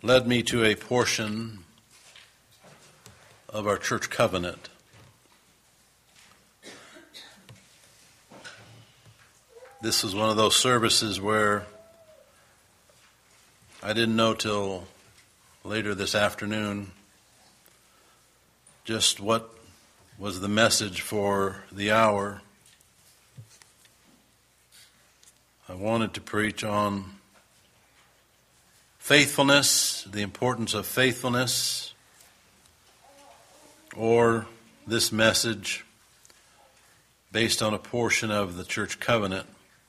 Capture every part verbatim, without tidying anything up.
led me to a portion of our church covenant. This was one of those services where I didn't know till later this afternoon just what was the message for the hour. I wanted to preach on faithfulness, the importance of faithfulness, or this message based on a portion of the church covenant.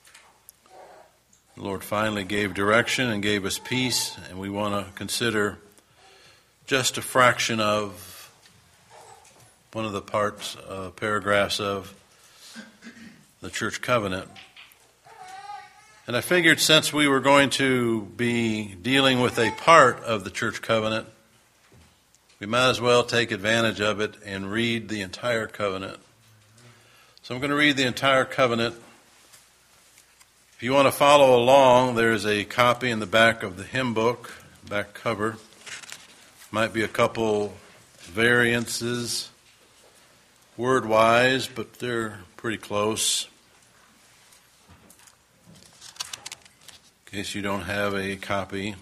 The Lord finally gave direction and gave us peace, and we want to consider just a fraction of one of the parts, uh, paragraphs of the church covenant. And I figured since we were going to be dealing with a part of the church covenant, we might as well take advantage of it and read the entire covenant. So I'm going to read the entire covenant. If you want to follow along, there's a copy in the back of the hymn book, back cover. Might be a couple variances word-wise, but they're pretty close. In case you don't have a copy.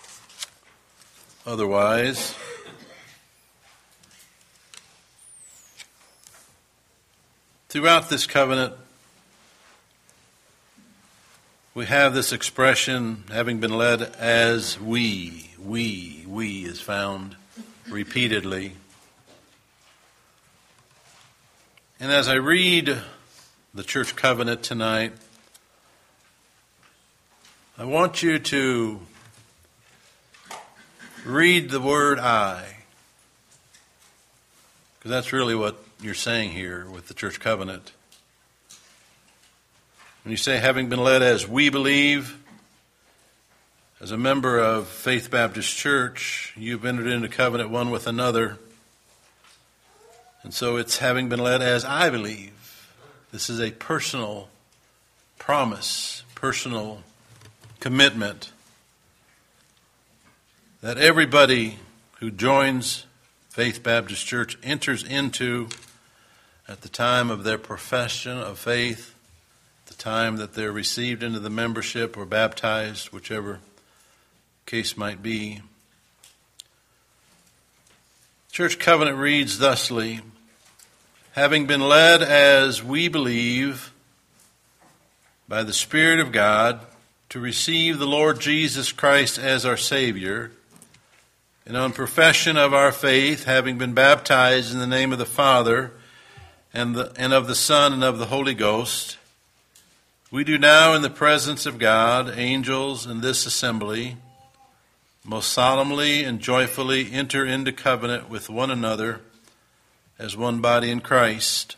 Otherwise, throughout this covenant, we have this expression, having been led as we, we, we is found repeatedly. And as I read the church covenant tonight, I want you to read the word I, because that's really what you're saying here with the church covenant. When you say, having been led as we believe, as a member of Faith Baptist Church, you've entered into covenant one with another. And so it's having been led as I believe. This is a personal promise, personal commitment that everybody who joins Faith Baptist Church enters into at the time of their profession of faith, the time that they're received into the membership or baptized, whichever case might be. Church covenant reads thusly: having been led as we believe by the Spirit of God to receive the Lord Jesus Christ as our Savior, and on profession of our faith, having been baptized in the name of the Father and, the, and of the Son and of the Holy Ghost, we do now in the presence of God, angels, and this assembly, most solemnly and joyfully enter into covenant with one another as one body in Christ.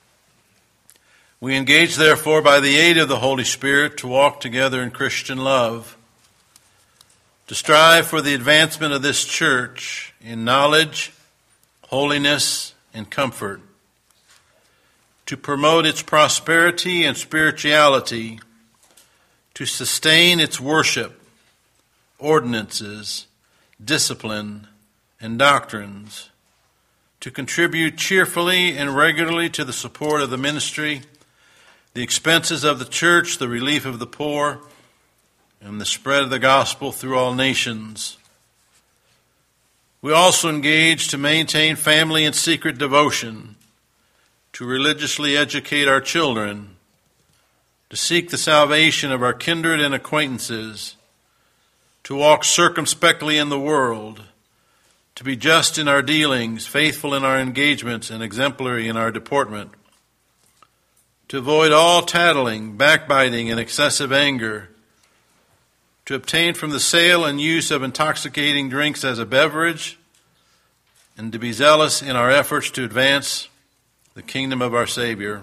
We engage, therefore, by the aid of the Holy Spirit to walk together in Christian love, to strive for the advancement of this church in knowledge, holiness, and comfort, to promote its prosperity and spirituality, to sustain its worship, ordinances, discipline, and doctrines, to contribute cheerfully and regularly to the support of the ministry, the expenses of the church, the relief of the poor, and the spread of the gospel through all nations. We also engage to maintain family and secret devotion, to religiously educate our children, to seek the salvation of our kindred and acquaintances, to walk circumspectly in the world, to be just in our dealings, faithful in our engagements, and exemplary in our deportment, to avoid all tattling, backbiting, and excessive anger, to obtain from the sale and use of intoxicating drinks as a beverage, and to be zealous in our efforts to advance the kingdom of our Savior.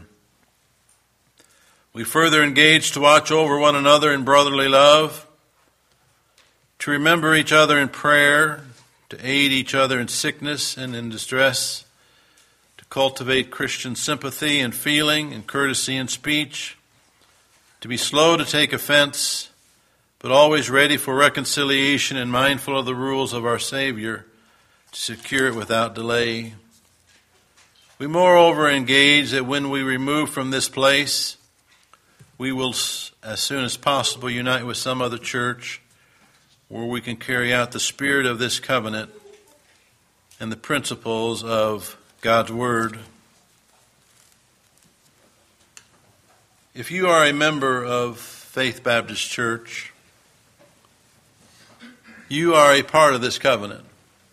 We further engage to watch over one another in brotherly love, to remember each other in prayer, to aid each other in sickness and in distress, to cultivate Christian sympathy and feeling and courtesy in speech, to be slow to take offense, but always ready for reconciliation and mindful of the rules of our Savior to secure it without delay. We moreover engage that when we remove from this place, we will, as soon as possible, unite with some other church where we can carry out the spirit of this covenant and the principles of God's Word. If you are a member of Faith Baptist Church, you are a part of this covenant.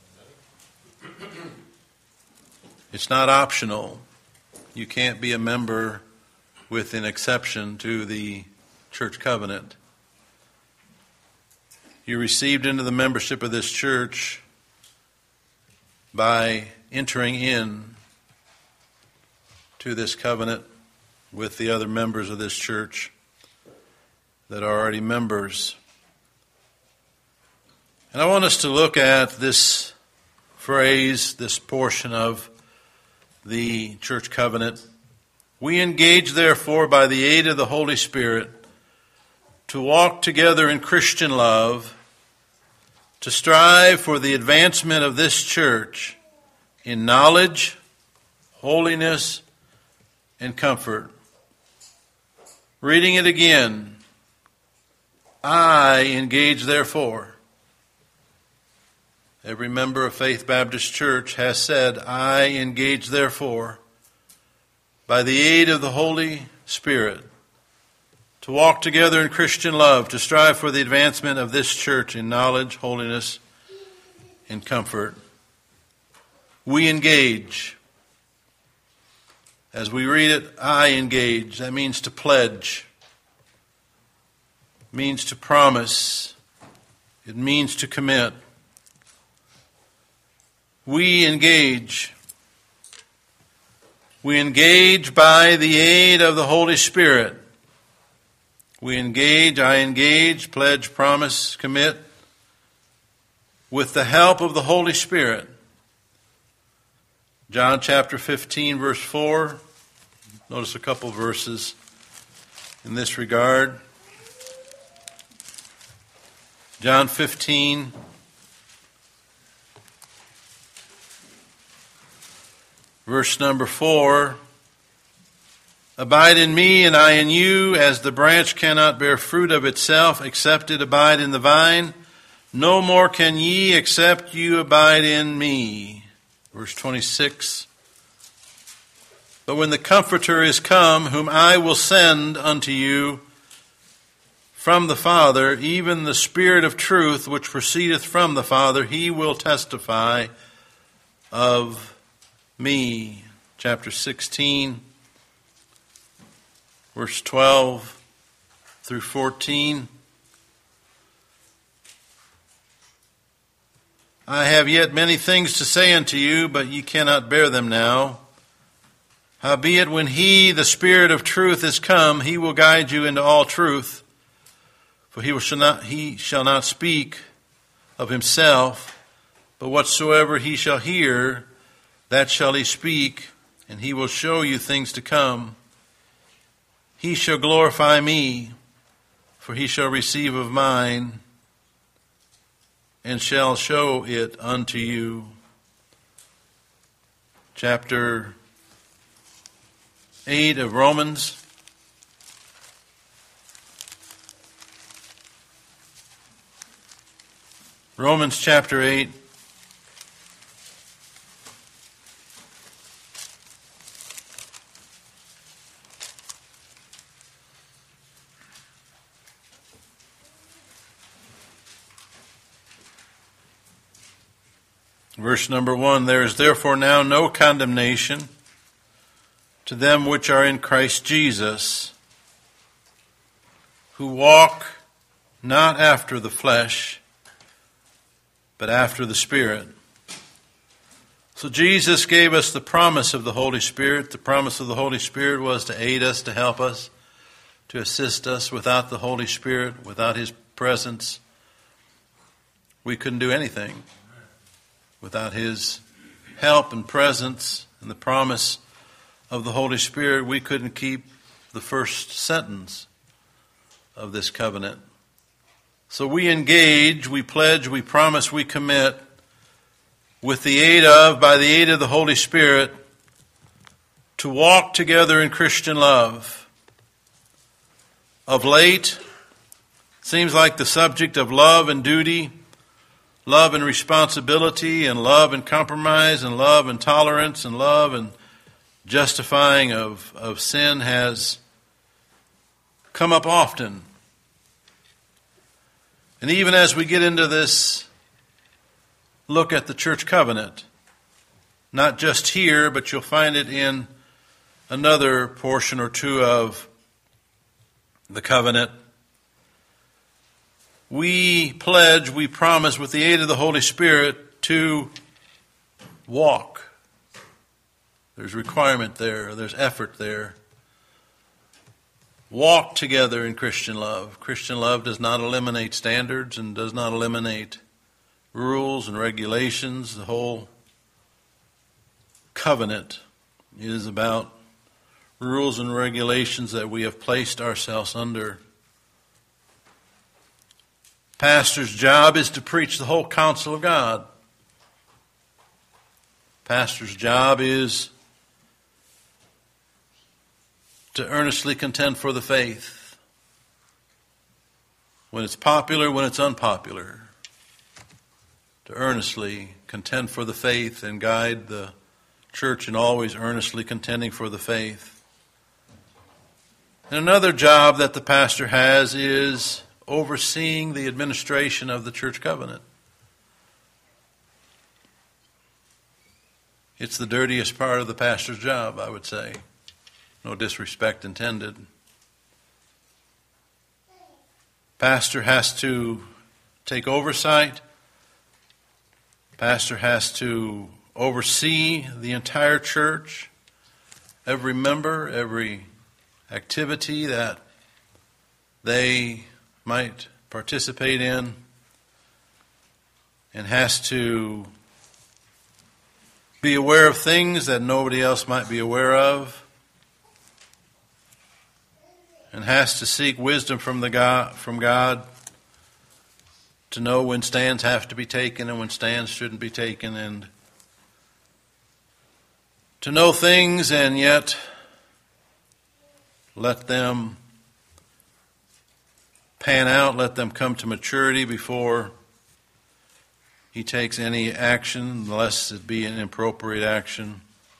It's not optional. You can't be a member with an exception to the church covenant. You're received into the membership of this church by entering in to this covenant with the other members of this church that are already members. And I want us to look at this phrase, this portion of the church covenant. We engage, therefore, by the aid of the Holy Spirit, to walk together in Christian love, to strive for the advancement of this church in knowledge, holiness, and comfort. Reading it again, I engage, therefore. Every member of Faith Baptist Church has said, I engage, therefore, by the aid of the Holy Spirit, to walk together in Christian love, to strive for the advancement of this church in knowledge, holiness, and comfort. We engage. As we read it, I engage. That means to pledge. It means to promise. It means to commit. We engage. We engage by the aid of the Holy Spirit. We engage, I engage, pledge, promise, commit, with the help of the Holy Spirit. John chapter fifteen, verse four. Notice a couple verses in this regard. John fifteen, verse number four. Abide in me, and I in you, as the branch cannot bear fruit of itself, except it abide in the vine. No more can ye, except you abide in me. Verse twenty-six. But when the Comforter is come, whom I will send unto you from the Father, even the Spirit of truth, which proceedeth from the Father, he will testify of me. Chapter sixteen. Verse twelve through fourteen. I have yet many things to say unto you, but ye cannot bear them now. Howbeit, when he, the Spirit of truth, is come, he will guide you into all truth. For he shall not, he shall not speak of himself, but whatsoever he shall hear, that shall he speak, and he will show you things to come. He shall glorify me, for he shall receive of mine, and shall show it unto you. Chapter eight of Romans. Romans chapter eight. Verse number one, there is therefore now no condemnation to them which are in Christ Jesus, who walk not after the flesh, but after the Spirit. So Jesus gave us the promise of the Holy Spirit. The promise of the Holy Spirit was to aid us, to help us, to assist us. Without the Holy Spirit, without His presence, we couldn't do anything. Without His help and presence and the promise of the Holy Spirit, we couldn't keep the first sentence of this covenant. So we engage, we pledge, we promise, we commit with the aid of, by the aid of the Holy Spirit, to walk together in Christian love. Of late, it seems like the subject of love and duty, love and responsibility, and love and compromise, and love and tolerance, and love and justifying of, of sin has come up often. And even as we get into this look at the church covenant, not just here, but you'll find it in another portion or two of the covenant, we pledge, we promise with the aid of the Holy Spirit to walk. There's requirement there, there's effort there. Walk together in Christian love. Christian love does not eliminate standards and does not eliminate rules and regulations. The whole covenant is about rules and regulations that we have placed ourselves under. Pastor's job is to preach the whole counsel of God. Pastor's job is to earnestly contend for the faith. When it's popular, when it's unpopular. To earnestly contend for the faith and guide the church in always earnestly contending for the faith. And another job that the pastor has is overseeing the administration of the church covenant. It's the dirtiest part of the pastor's job, I would say. No disrespect intended. Pastor has to take oversight. Pastor has to oversee the entire church, every member, every activity that they might participate in, and has to be aware of things that nobody else might be aware of, and has to seek wisdom from the God, from God to know when stands have to be taken and when stands shouldn't be taken, and to know things and yet let them pan out, let them come to maturity before he takes any action, unless it be an inappropriate action.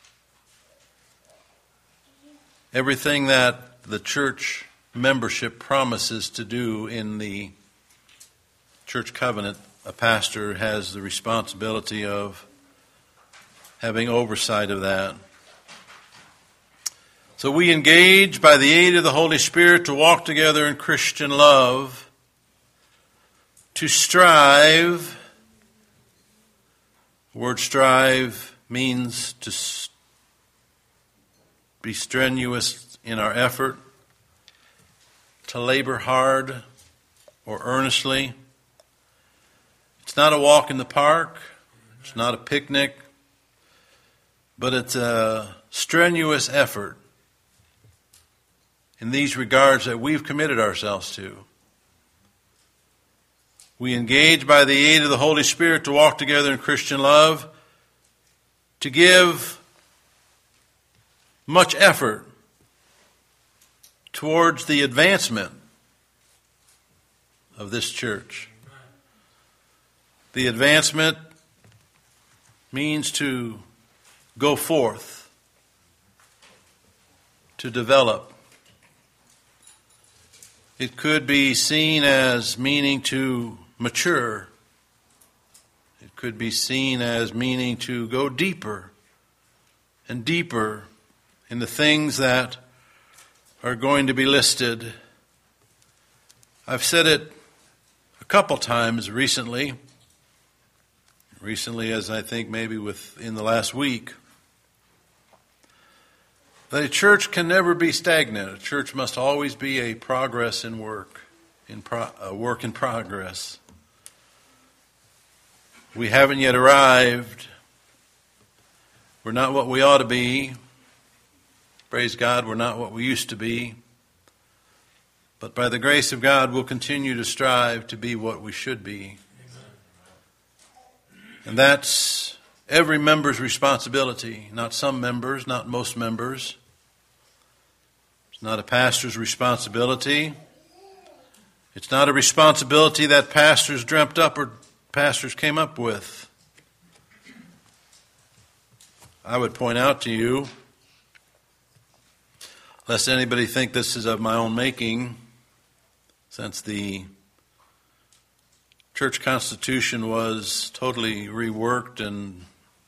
Everything that the church membership promises to do in the church covenant, a pastor has the responsibility of having oversight of that. So we engage by the aid of the Holy Spirit to walk together in Christian love, to strive. The word strive means to be strenuous in our effort, to labor hard or earnestly. It's not a walk in the park. It's not a picnic. But it's a strenuous effort in these regards that we've committed ourselves to. We engage by the aid of the Holy Spirit to walk together in Christian love, to give much effort towards the advancement of this church. The advancement means to go forth, to develop. It could be seen as meaning to mature. It could be seen as meaning to go deeper and deeper in the things that are going to be listed. I've said it a couple times recently, recently as I think maybe within the last week, that a church can never be stagnant. A church must always be a progress in work, in pro, a work in progress. We haven't yet arrived. We're not what we ought to be. Praise God, we're not what we used to be. but by the grace of God, we'll continue to strive to be what we should be. And that's every member's responsibility, not some members, not most members. It's not a pastor's responsibility. It's not a responsibility that pastors dreamt up or pastors came up with. I would point out to you, lest anybody think this is of my own making, since the church constitution was totally reworked and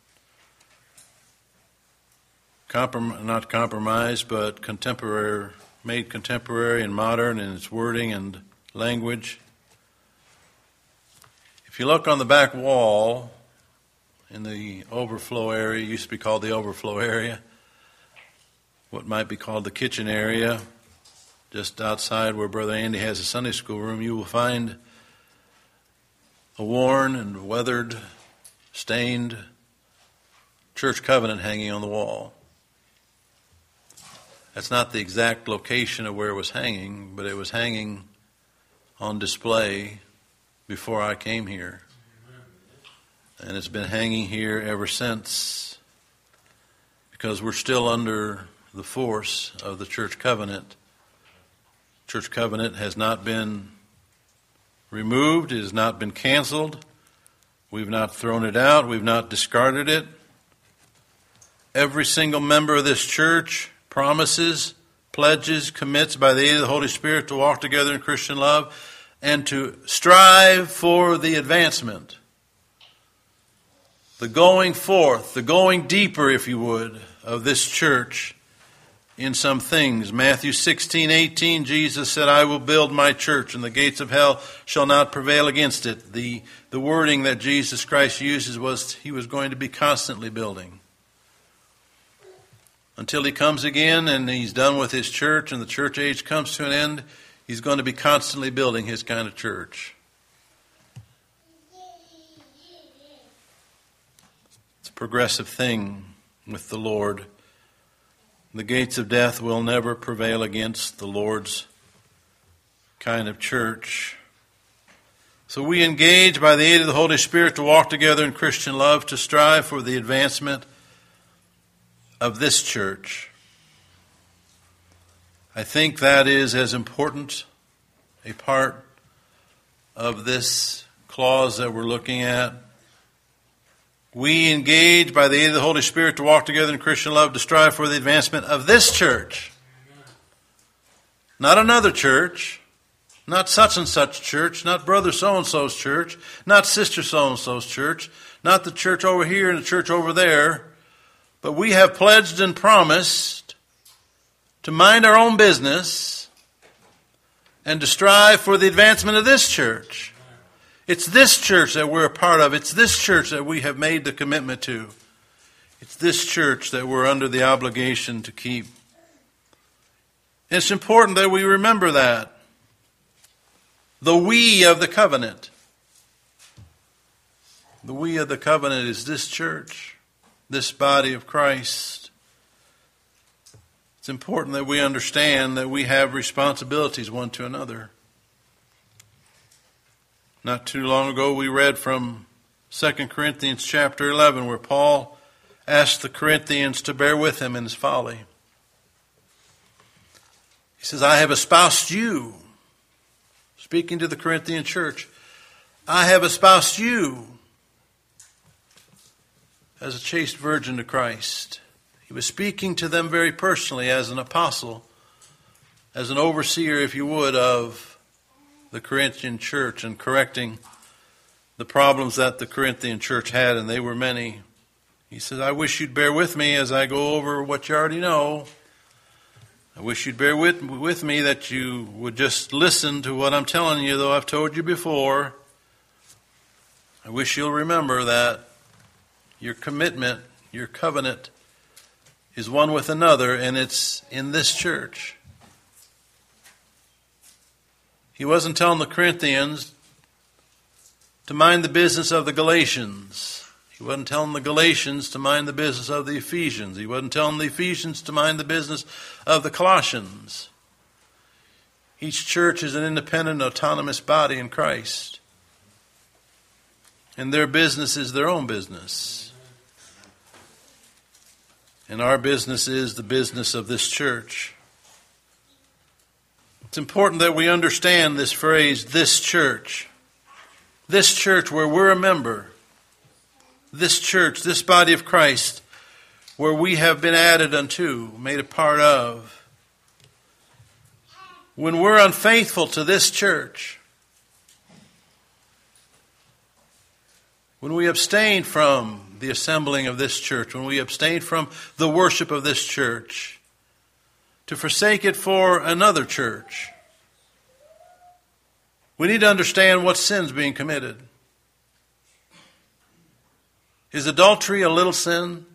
comprom- not compromised, but contemporary, made contemporary and modern in its wording and language. If you look on the back wall in the overflow area, it used to be called the overflow area, what might be called the kitchen area, just outside where Brother Andy has a Sunday school room, you will find a worn and weathered, stained church covenant hanging on the wall. That's not the exact location of where it was hanging, but it was hanging on display before I came here. And it's been hanging here ever since, because we're still under the force of the church covenant. Church covenant has not been removed. It has not been canceled. We've not thrown it out. We've not discarded it. Every single member of this church promises, pledges, commits by the aid of the Holy Spirit to walk together in Christian love and to strive for the advancement, the going forth, the going deeper, if you would, of this church in some things. Matthew sixteen eighteen, Jesus said, I will build my church, and the gates of hell shall not prevail against it. The, the wording that Jesus Christ uses was he was going to be constantly building. Until he comes again and he's done with his church and the church age comes to an end, he's going to be constantly building his kind of church. It's a progressive thing with the Lord. The gates of death will never prevail against the Lord's kind of church. So we engage by the aid of the Holy Spirit to walk together in Christian love, to strive for the advancement of this church. I think that is as important a part of this clause that we're looking at. We engage by the aid of the Holy Spirit to walk together in Christian love, to strive for the advancement of this church. Not another church, not such and such church, not brother so-and-so's church, not sister so-and-so's church, not the church over here and the church over there. But we have pledged and promised to mind our own business and to strive for the advancement of this church. It's this church that we're a part of. It's this church that we have made the commitment to. It's this church that we're under the obligation to keep. And it's important that we remember that. The we of the covenant. The we of the covenant is this church, this body of Christ. It's important that we understand that we have responsibilities one to another. Not too long ago we read from Second Corinthians chapter eleven, where Paul asked the Corinthians to bear with him in his folly. He says, I have espoused you, speaking to the Corinthian church, I have espoused you as a chaste virgin to Christ. He was speaking to them very personally as an apostle, as an overseer, if you would, of the Corinthian church, and correcting the problems that the Corinthian church had, and they were many. He says, I wish you'd bear with me as I go over what you already know. I wish you'd bear with, with me, that you would just listen to what I'm telling you, though I've told you before. I wish you'll remember that your commitment, your covenant, is one with another, and it's in this church. He wasn't telling the Corinthians to mind the business of the Galatians. He wasn't telling the Galatians to mind the business of the Ephesians. He wasn't telling the Ephesians to mind the business of the Colossians. Each church is an independent, autonomous body in Christ. And their business is their own business. And our business is the business of this church. It's important that we understand this phrase, this church. This church where we're a member. This church, this body of Christ, where we have been added unto, made a part of. When we're unfaithful to this church, when we abstain from the assembling of this church, when we abstain from the worship of this church, to forsake it for another church, we need to understand what sin's being committed. Is adultery a little sin?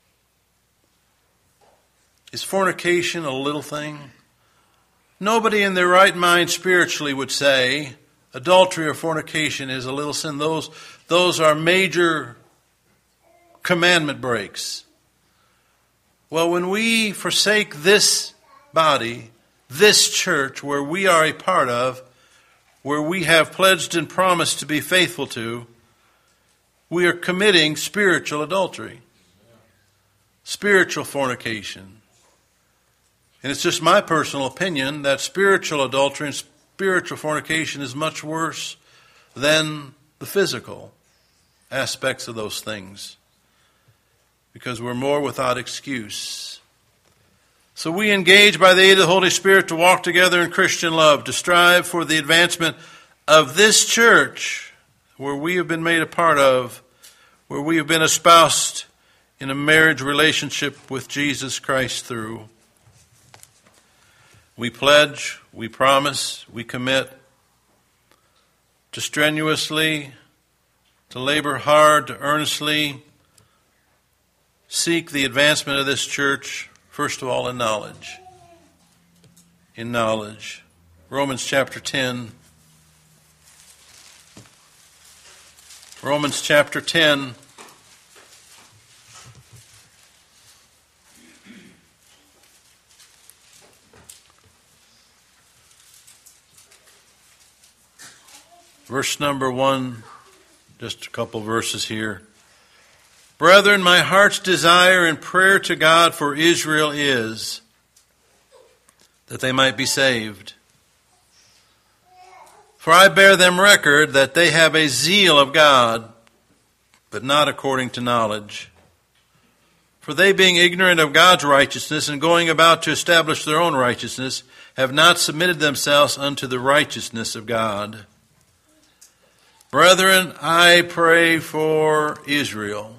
Is fornication a little thing? Nobody in their right mind spiritually would say adultery or fornication is a little sin. Those, those are major commandment breaks. Well, when we forsake this body, this church where we are a part of, where we have pledged and promised to be faithful to, we are committing spiritual adultery, spiritual fornication. And it's just my personal opinion that spiritual adultery and spiritual fornication is much worse than the physical aspects of those things, because we're more without excuse. So we engage by the aid of the Holy Spirit to walk together in Christian love, to strive for the advancement of this church where we have been made a part of, where we have been espoused in a marriage relationship with Jesus Christ through. We pledge, we promise, we commit to strenuously, to labor hard, to earnestly seek the advancement of this church, first of all in knowledge. In knowledge. Romans chapter ten. Romans chapter ten. Verse number one, just a couple verses here. Brethren, my heart's desire and prayer to God for Israel is that they might be saved. For I bear them record that they have a zeal of God, but not according to knowledge. For they, being ignorant of God's righteousness and going about to establish their own righteousness, have not submitted themselves unto the righteousness of God. Brethren, I pray for Israel.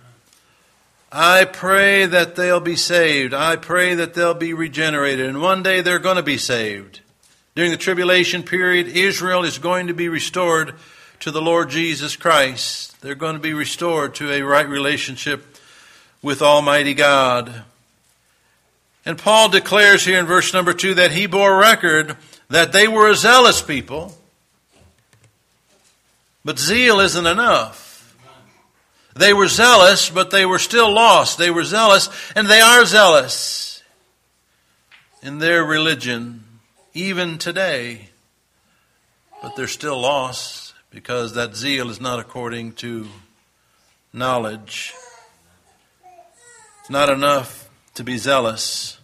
I pray that they'll be saved. I pray that they'll be regenerated. And one day they're going to be saved. During the tribulation period, Israel is going to be restored to the Lord Jesus Christ. They're going to be restored to a right relationship with Almighty God. And Paul declares here in verse number two that he bore record that they were a zealous people. But zeal isn't enough. They were zealous, but they were still lost. They were zealous, and they are zealous in their religion, even today. But they're still lost because that zeal is not according to knowledge. It's not enough to be zealous.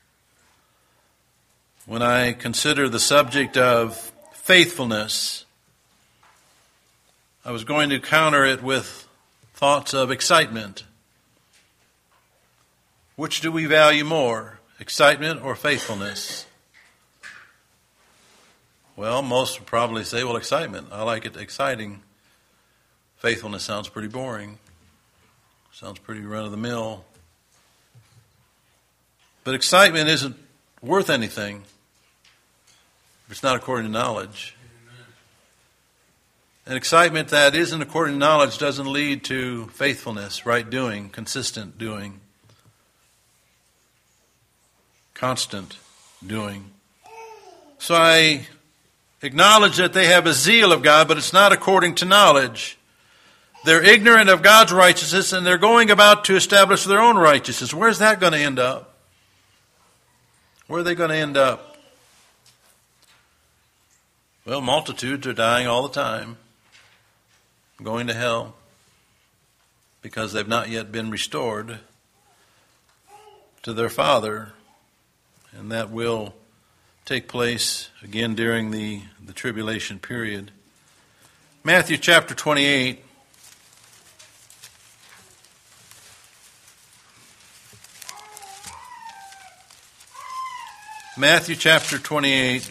When I consider the subject of faithfulness, I was going to counter it with thoughts of excitement. Which do we value more, excitement or faithfulness? Well, most would probably say, well, excitement. I like it exciting. Faithfulness sounds pretty boring. Sounds pretty run-of-the-mill. But excitement isn't worth anything if it's not according to knowledge. And excitement that isn't according to knowledge doesn't lead to faithfulness, right doing, consistent doing, constant doing. So I acknowledge that they have a zeal of God, but it's not according to knowledge. They're ignorant of God's righteousness, and they're going about to establish their own righteousness. Where's that going to end up? Where are they going to end up? Well, multitudes are dying all the time, going to hell, because they've not yet been restored to their Father, and that will take place again during the, the tribulation period. Matthew chapter twenty-eight. Matthew chapter twenty-eight.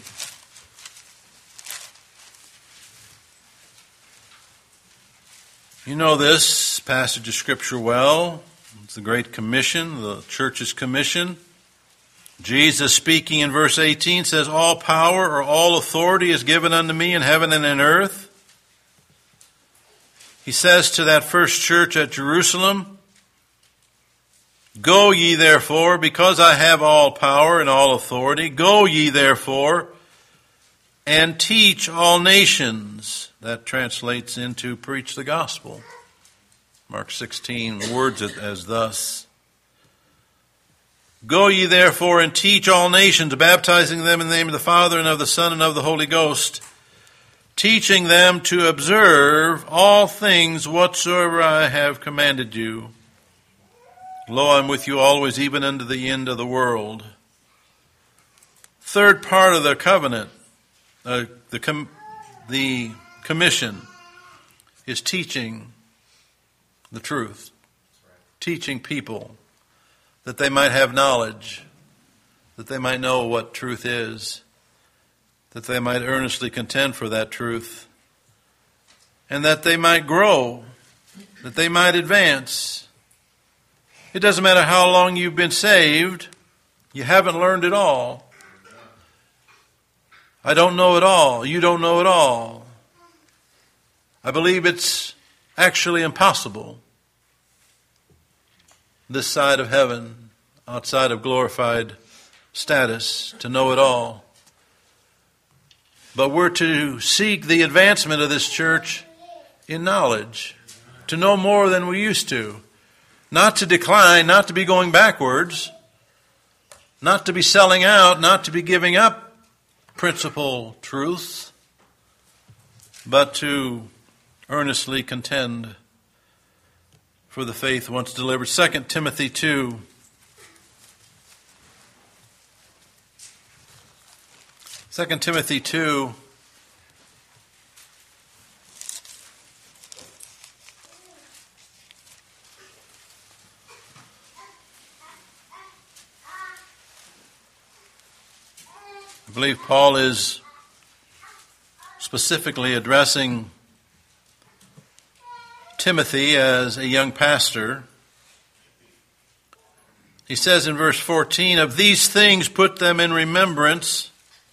You know this passage of Scripture well. It's the Great Commission, the church's commission. Jesus, speaking in verse eighteen, says, "All power or all authority is given unto me in heaven and in earth." He says to that first church at Jerusalem, "Go ye therefore, because I have all power and all authority, go ye therefore and teach all nations." That translates into preach the gospel. Mark sixteen words it as thus. "Go ye therefore and teach all nations, baptizing them in the name of the Father and of the Son and of the Holy Ghost, teaching them to observe all things whatsoever I have commanded you. Lo, I'm with you always, even unto the end of the world." Third part of the covenant, uh, the com- the commission, is teaching the truth, teaching people that they might have knowledge, that they might know what truth is, that they might earnestly contend for that truth, and that they might grow, that they might advance. It doesn't matter how long you've been saved, you haven't learned it all. I don't know it all. You don't know it all. I believe it's actually impossible this side of heaven, outside of glorified status, to know it all. But we're to seek the advancement of this church in knowledge, to know more than we used to. Not to decline, not to be going backwards, not to be selling out, not to be giving up principal truths, but to earnestly contend for the faith once delivered. Second Timothy two. Second Timothy two. I believe Paul is specifically addressing Timothy as a young pastor. He says in verse fourteen, "Of these things put them in remembrance."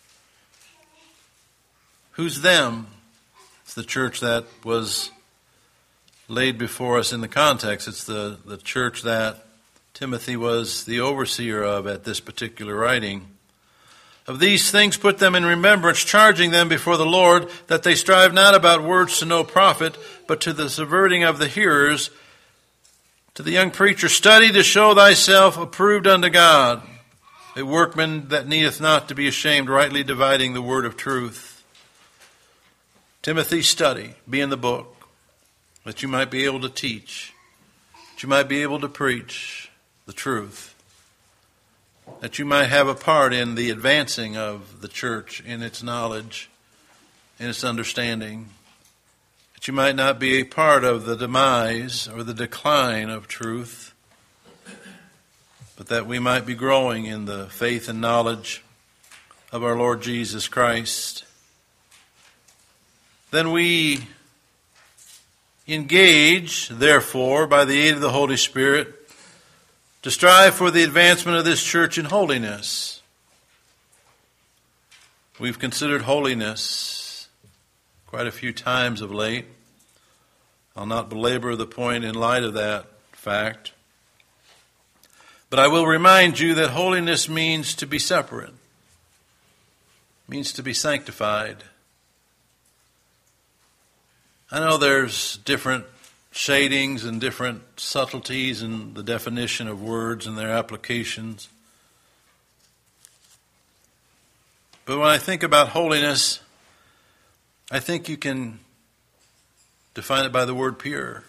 Who's them? It's the church that was laid before us in the context. It's the, the church that Timothy was the overseer of at this particular writing. "Of these things put them in remembrance, charging them before the Lord, that they strive not about words to no profit, but to the subverting of the hearers. To the young preacher, study to show thyself approved unto God, a workman that needeth not to be ashamed, rightly dividing the word of truth." Timothy, study, be in the book, that you might be able to teach, that you might be able to preach the truth, that you might have a part in the advancing of the church in its knowledge, in its understanding, that you might not be a part of the demise or the decline of truth, but that we might be growing in the faith and knowledge of our Lord Jesus Christ. Then we engage, therefore, by the aid of the Holy Spirit, to strive for the advancement of this church in holiness. We've considered holiness quite a few times of late. I'll not belabor the point in light of that fact. But I will remind you that holiness means to be separate, means to be sanctified. I know there's different shadings and different subtleties in the definition of words and their applications. But when I think about holiness, I think you can define it by the word pure.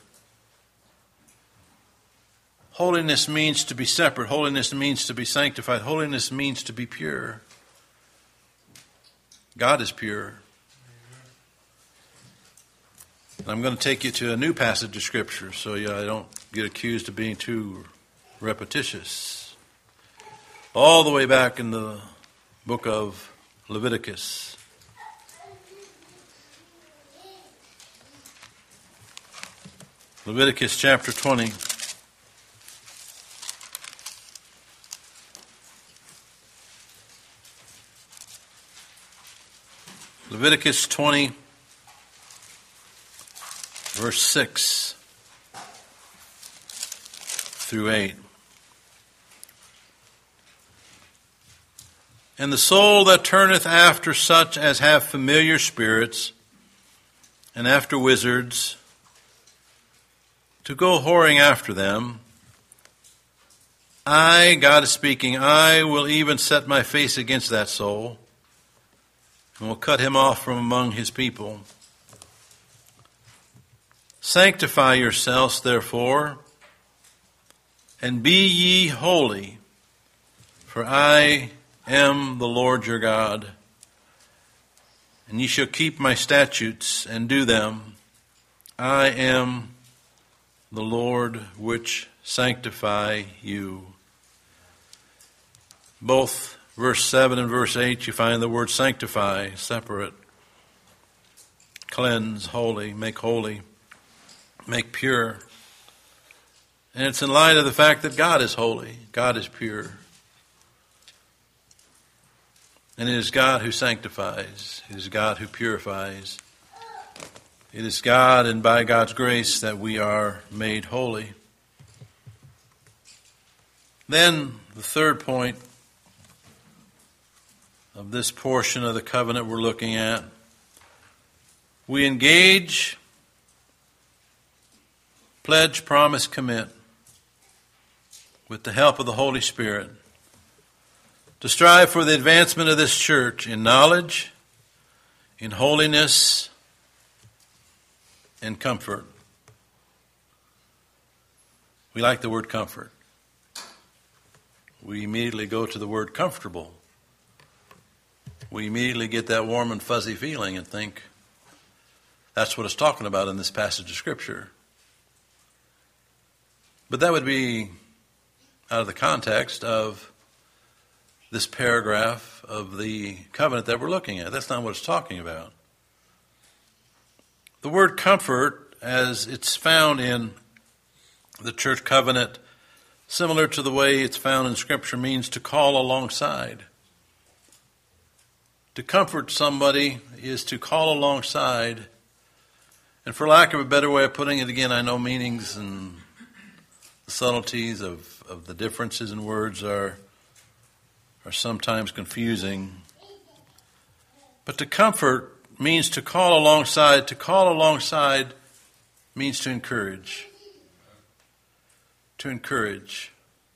Holiness means to be separate. Holiness means to be sanctified. Holiness means to be pure. God is pure. And I'm going to take you to a new passage of Scripture so you, I don't get accused of being too repetitious. All the way back in the book of Leviticus. Leviticus chapter twenty. Leviticus twenty, verse six through eight. And the soul that turneth after such as have familiar spirits, and after wizards, to go whoring after them, I, God is speaking, I will even set my face against that soul, and will cut him off from among his people. Sanctify yourselves, therefore, and be ye holy, for I am the Lord your God. And ye shall keep my statutes and do them. I am the Lord which sanctify you. Both verse seven and verse eight, you find the word sanctify, separate, cleanse, holy, make holy, make pure. And it's in light of the fact that God is holy, God is pure. And it is God who sanctifies, it is God who purifies. It is God and by God's grace that we are made holy. Then the third point of this portion of the covenant we're looking at, we engage, pledge, promise, commit with the help of the Holy Spirit to strive for the advancement of this church in knowledge, in holiness, and comfort. We like the word comfort. We immediately go to the word comfortable. We immediately get that warm and fuzzy feeling and think that's what it's talking about in this passage of Scripture. But that would be out of the context of this paragraph of the covenant that we're looking at. That's not what it's talking about. The word comfort, as it's found in the church covenant, similar to the way it's found in Scripture, means to call alongside. To comfort somebody is to call alongside. And for lack of a better way of putting it, again, I know meanings and the subtleties of, of the differences in words are, are sometimes confusing. But to comfort means to call alongside. To call alongside means to encourage. To encourage.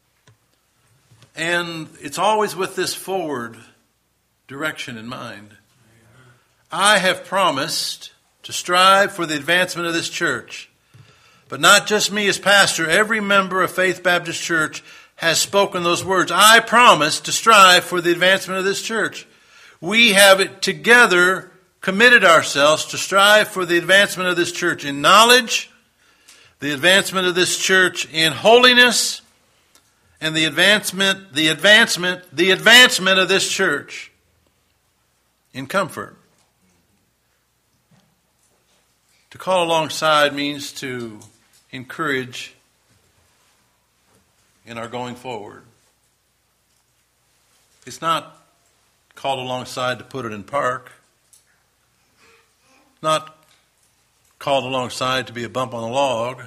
And it's always with this forward direction in mind. I have promised to strive for the advancement of this church. But not just me as pastor. Every member of Faith Baptist Church has spoken those words. I promise to strive for the advancement of this church. We have it together committed ourselves to strive for the advancement of this church in knowledge, the advancement of this church in holiness, and the advancement, the advancement, the advancement of this church in comfort. To call alongside means to encourage in our going forward. It's not called alongside to put it in park. Not called alongside to be a bump on a log.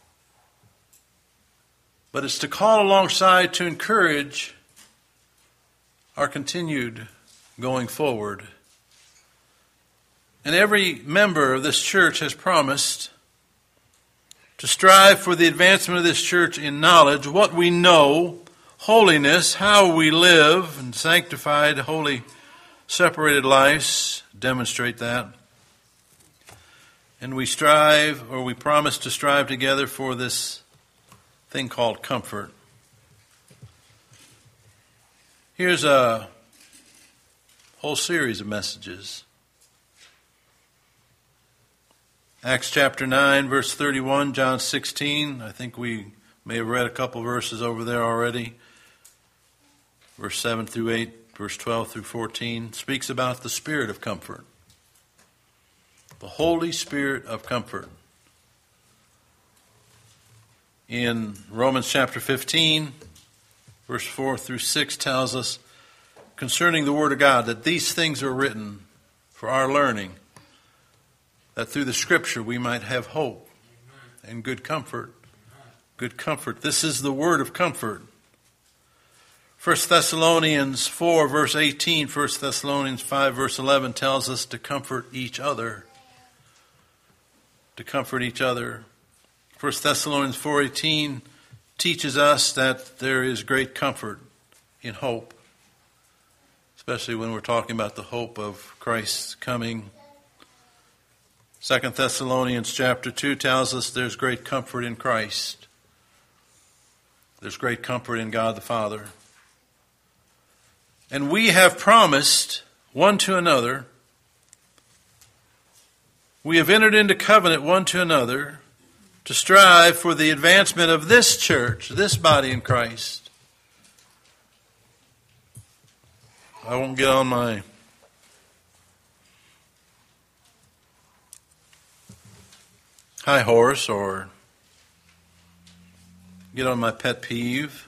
But it's to call alongside to encourage our continued going forward. And every member of this church has promised to strive for the advancement of this church in knowledge, what we know, holiness, how we live, and sanctified, holy, separated lives demonstrate that. And we strive, or we promise to strive together for this thing called comfort. Here's a whole series of messages. Acts chapter nine, verse thirty-one, John sixteen. I think we may have read a couple verses over there already. Verse seven through eight, verse twelve through fourteen, speaks about the Spirit of comfort. The Holy Spirit of comfort. In Romans chapter fifteen, verse four through six tells us concerning the Word of God that these things are written for our learning, that through the Scripture we might have hope and good comfort. Good comfort. This is the word of comfort. First Thessalonians four, verse eighteen, First Thessalonians five, verse eleven tells us to comfort each other. To comfort each other. First Thessalonians four eighteen teaches us that there is great comfort in hope, especially when we're talking about the hope of Christ's coming. Second Thessalonians chapter two tells us there's great comfort in Christ. There's great comfort in God the Father. And we have promised one to another, we have entered into covenant one to another to strive for the advancement of this church, this body in Christ. I won't get on my high horse or get on my pet peeve.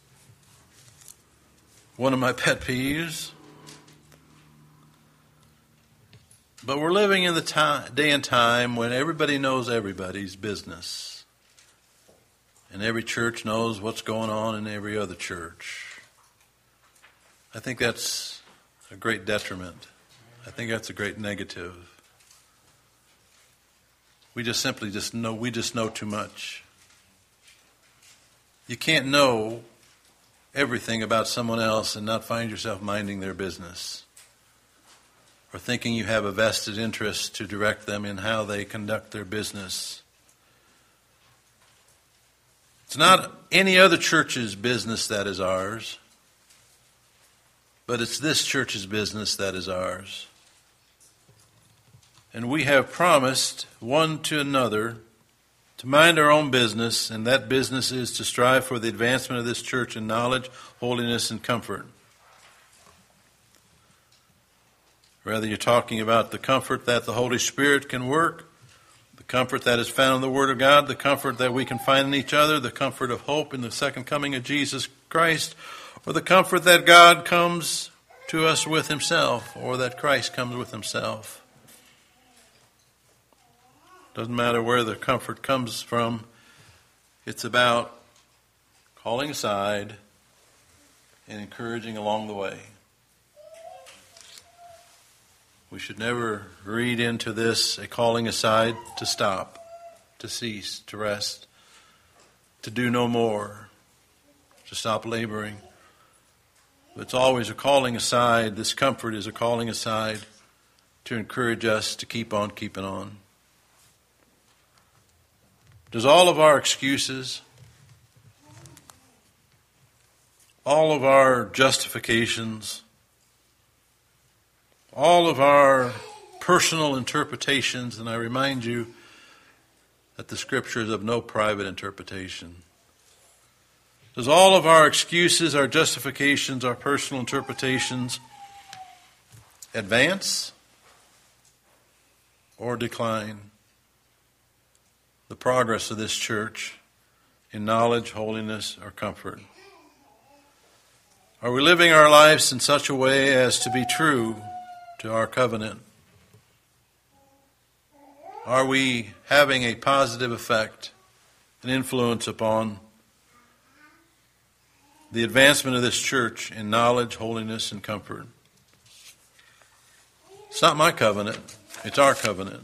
One of my pet peeves. But we're living in the time, day and time when everybody knows everybody's business. And every church knows what's going on in every other church. I think that's a great detriment. I think that's a great negative. We just simply just know, we just know too much. You can't know everything about someone else and not find yourself minding their business or thinking you have a vested interest to direct them in how they conduct their business. It's not any other church's business that is ours, but it's this church's business that is ours. And we have promised one to another to mind our own business, and that business is to strive for the advancement of this church in knowledge, holiness, and comfort. Whether you're talking about the comfort that the Holy Spirit can work, the comfort that is found in the Word of God, the comfort that we can find in each other, the comfort of hope in the second coming of Jesus Christ, or the comfort that God comes to us with Himself, or that Christ comes with Himself. Doesn't matter where the comfort comes from. It's about calling aside and encouraging along the way. We should never read into this a calling aside to stop, to cease, to rest, to do no more, to stop laboring. But it's always a calling aside. This comfort is a calling aside to encourage us to keep on keeping on. Does all of our excuses, all of our justifications, all of our personal interpretations, and I remind you that the Scripture is of no private interpretation. Does all of our excuses, our justifications, our personal interpretations advance or decline the progress of this church in knowledge, holiness, or comfort? Are we living our lives in such a way as to be true to our covenant? Are we having a positive effect and influence upon the advancement of this church in knowledge, holiness, and comfort? It's not my covenant. It's our covenant.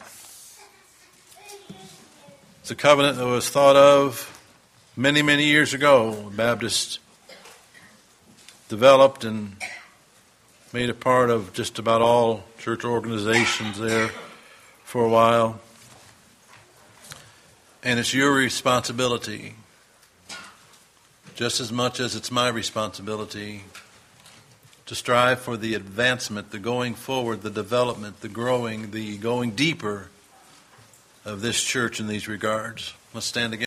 It's a covenant that was thought of many, many years ago. Baptists developed and made a part of just about all church organizations there for a while. And it's your responsibility, just as much as it's my responsibility, to strive for the advancement, the going forward, the development, the growing, the going deeper of this church in these regards. Let's stand again.